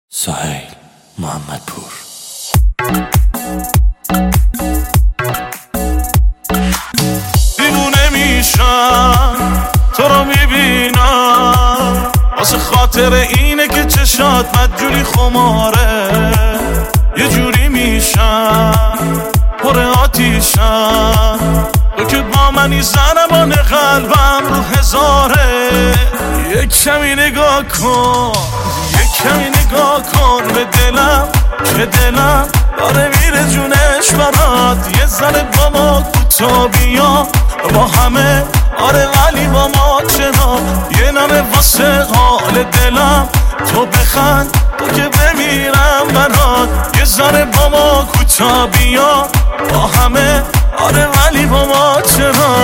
سهیل محمدپور. دیوونه میشم تو رو میبینم، واسه خاطر اینه که چشات بدجوری خماره. یه جوری میشم پر آتیشم، تو که با منی زنبان قلبم رو هزاره. یک کمی نگاه کن، یک کمی نگاه کن به دلم که دلم داره میره جونش برات. یه ذره با ما کوتا بیا با همه، آره ولی با ما چرا؟ یه نمه واسه حال دلم تو بخند، تو که بمیرم برات. یه ذره با ما کوتا بیا با همه، آره ولی با ما چرا؟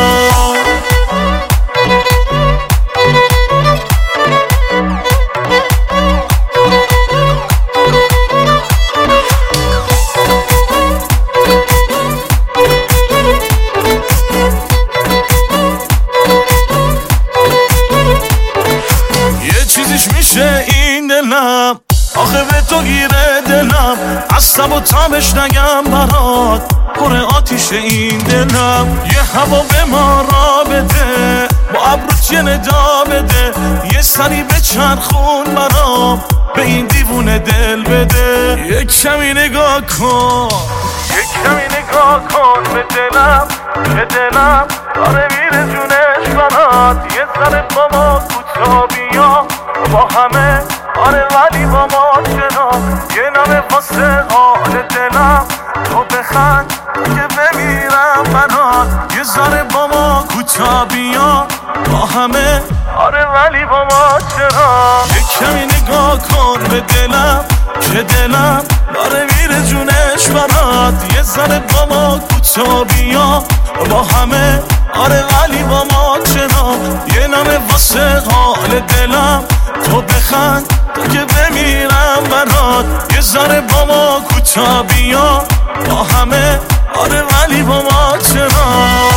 چیزیش میشه این دلم، آخه به تو گیره دلم. از سب و تابش نگم برات، پر آتیش این دلم. یه هوا به ما را بده، با ابروت یه ندا بده. یه سری به چرخون برام، به این دیوونه دل بده. یک کمی نگاه کن، یک کمی نگاه کن به دلم که دلم داره میره جونش برات. یه ذره با ما کوتا بیا با همه، آره ولی با ما چرا؟ یه نمه واسه حال دلم تو بخند، که بمیرم برات. یه ذره با ما کوتا بیا با همه، آره ولی با ما چرا؟ یک کمی نگاه کن به دلم که دلم داره میره جونش برات. یه ذره با ما کوتا بیا با همه، آره ولی با ما چرا؟ یه نمه واسه حال دلم تو بخند، تو که بمیرم برات. یه ذره با ما کوتا بیا با همه، آره ولی با ما چرا؟